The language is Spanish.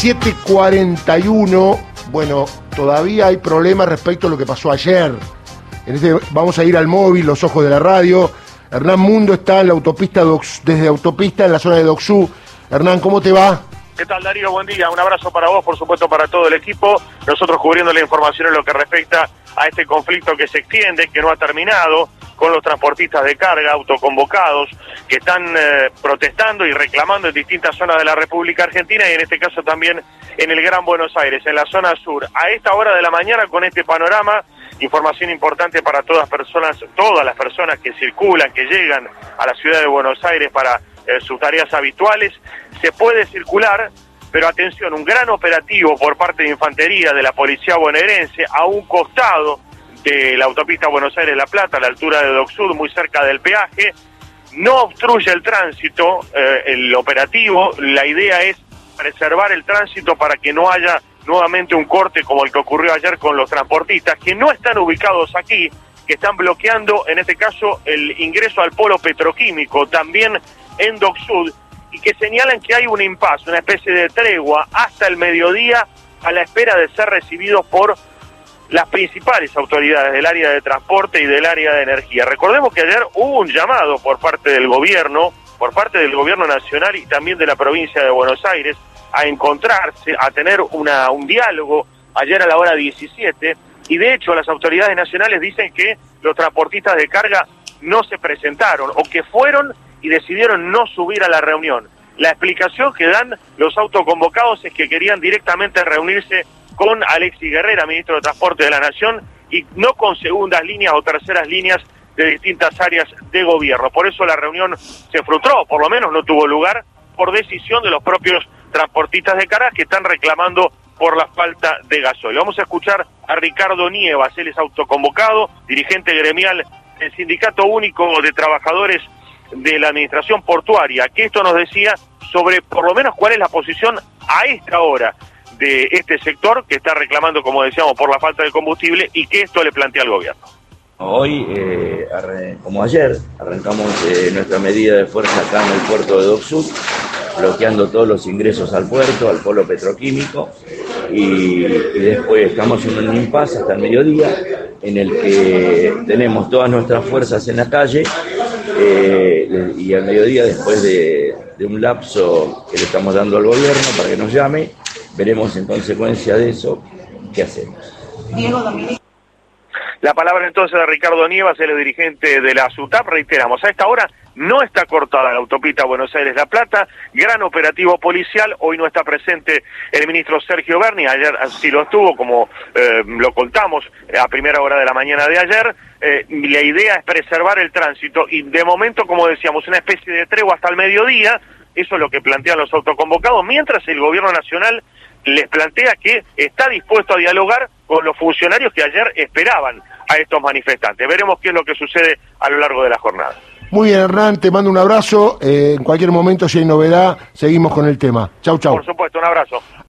7:41. Bueno, todavía hay problemas respecto a lo que pasó ayer. Vamos a ir al móvil, los ojos de la radio. Hernán Mundo está en la autopista, desde autopista en la zona de Docsú. Hernán, ¿cómo te va? ¿Qué tal, Darío? Buen día. Un abrazo para vos, por supuesto, para todo el equipo. Nosotros cubriendo la información en lo que respecta a este conflicto que se extiende, que no ha terminado, con los transportistas de carga autoconvocados que están protestando y reclamando en distintas zonas de la República Argentina y en este caso también en el Gran Buenos Aires, en la zona sur. A esta hora de la mañana, con este panorama, información importante para todas las personas que circulan, que llegan a la ciudad de Buenos Aires para sus tareas habituales. Se puede circular, pero atención, un gran operativo por parte de Infantería de la Policía Bonaerense a un costado de la autopista Buenos Aires-La Plata, a la altura de Docsud, muy cerca del peaje. No obstruye el tránsito, el operativo. La idea es preservar el tránsito para que no haya nuevamente un corte como el que ocurrió ayer con los transportistas, que no están ubicados aquí, que están bloqueando, en este caso, el ingreso al polo petroquímico, también en Docsud, y que señalan que hay un impasse, una especie de tregua hasta el mediodía a la espera de ser recibidos por las principales autoridades del área de transporte y del área de energía. Recordemos que ayer hubo un llamado por parte del gobierno nacional y también de la provincia de Buenos Aires a encontrarse, a tener un diálogo ayer a la hora 17, y de hecho las autoridades nacionales dicen que los transportistas de carga no se presentaron o que fueron y decidieron no subir a la reunión. La explicación que dan los autoconvocados es que querían directamente reunirse con Alexis Guerrera, ministro de Transporte de la Nación, y no con segundas líneas o terceras líneas de distintas áreas de gobierno. Por eso la reunión se frustró, por lo menos no tuvo lugar, por decisión de los propios transportistas de carga que están reclamando por la falta de gasoil. Vamos a escuchar a Ricardo Nievas, él es autoconvocado, dirigente gremial del Sindicato Único de Trabajadores de la Administración Portuaria, que esto nos decía sobre por lo menos cuál es la posición a esta hora de este sector que está reclamando, como decíamos, por la falta de combustible y que esto le plantea al gobierno. Hoy, como ayer, arrancamos nuestra medida de fuerza acá en el puerto de Docsud, bloqueando todos los ingresos al puerto, al polo petroquímico, y después estamos en un impasse hasta el mediodía, en el que tenemos todas nuestras fuerzas en la calle, y al mediodía, después de un lapso que le estamos dando al gobierno para que nos llame, veremos en consecuencia de eso qué hacemos. Diego Domínguez. La palabra entonces de Ricardo Nievas, el dirigente de la SUTAP. Reiteramos, a esta hora no está cortada la autopista Buenos Aires-La Plata, gran operativo policial. Hoy no está presente el ministro Sergio Berni, ayer sí lo estuvo, como lo contamos a primera hora de la mañana de ayer. La idea es preservar el tránsito y de momento, como decíamos, una especie de tregua hasta el mediodía. Eso es lo que plantean los autoconvocados, mientras el gobierno nacional les plantea que está dispuesto a dialogar con los funcionarios que ayer esperaban a estos manifestantes. Veremos qué es lo que sucede a lo largo de la jornada. Muy bien, Hernán, te mando un abrazo. En cualquier momento, si hay novedad, seguimos con el tema. Chau, chau. Por supuesto, un abrazo.